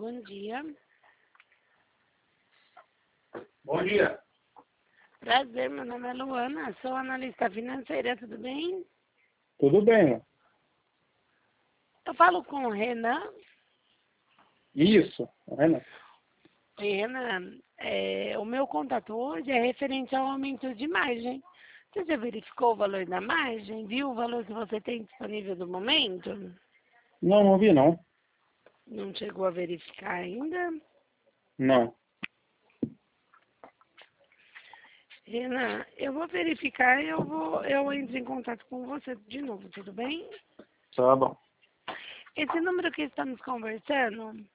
Bom dia. Bom dia. Prazer, meu nome é Luana, sou analista financeira, tudo bem? Tudo bem? Eu falo com o Renan. Isso, Renan. Oi, Renan, o meu contato hoje é referente ao aumento de margem. Você já verificou o valor da margem? Viu o valor que você tem disponível no momento? Não vi não. Não chegou a verificar ainda? Não. Renan, eu vou verificar e eu entro em contato com você de novo, tudo bem? Tá bom. Esse número que estamos conversando